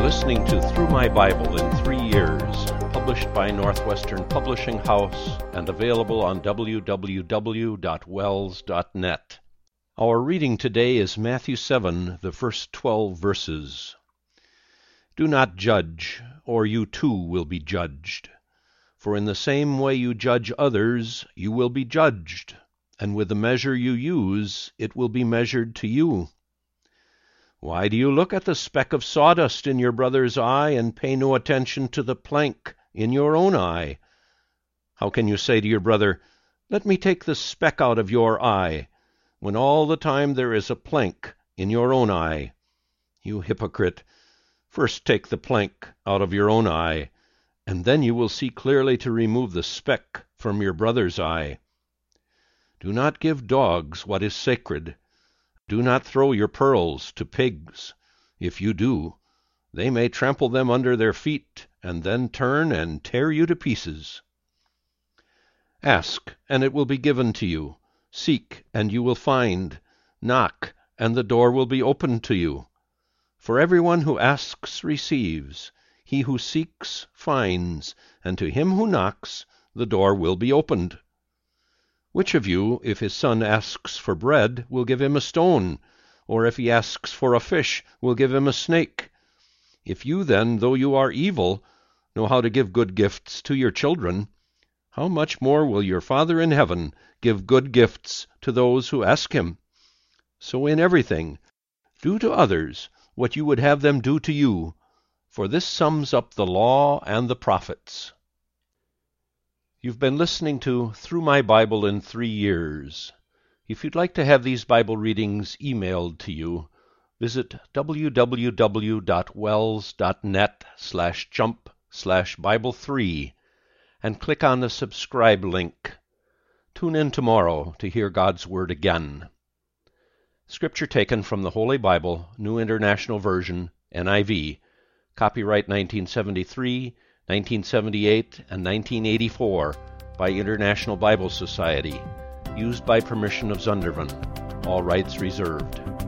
listening to Through My Bible in 3 Years, published by Northwestern Publishing House and available on www.wells.net. Our reading today is Matthew 7, the first 12 verses. Do not judge, or you too will be judged. For in the same way you judge others, you will be judged, and with the measure you use, it will be measured to you. Why do you look at the speck of sawdust in your brother's eye and pay no attention to the plank in your own eye? How can you say to your brother, "Let me take the speck out of your eye," when all the time there is a plank in your own eye? You hypocrite! First take the plank out of your own eye, and then you will see clearly to remove the speck from your brother's eye. Do not give dogs what is sacred. Do not throw your pearls to pigs. If you do, they may trample them under their feet, and then turn and tear you to pieces. Ask, and it will be given to you. Seek, and you will find. Knock, and the door will be opened to you. For everyone who asks receives. He who seeks finds, and to him who knocks the door will be opened. Which of you, if his son asks for bread, will give him a stone? Or if he asks for a fish, will give him a snake? If you then, though you are evil, know how to give good gifts to your children, how much more will your Father in heaven give good gifts to those who ask him? So in everything, do to others what you would have them do to you, for this sums up the law and the prophets. You've been listening to Through My Bible in 3 Years. If you'd like to have these Bible readings emailed to you, visit www.wells.net/jump/Bible3 and click on the subscribe link. Tune in tomorrow to hear God's Word again. Scripture taken from the Holy Bible, New International Version, NIV, copyright 1973, 1978, and 1984 by International Bible Society, used by permission of Zundervan. All rights reserved.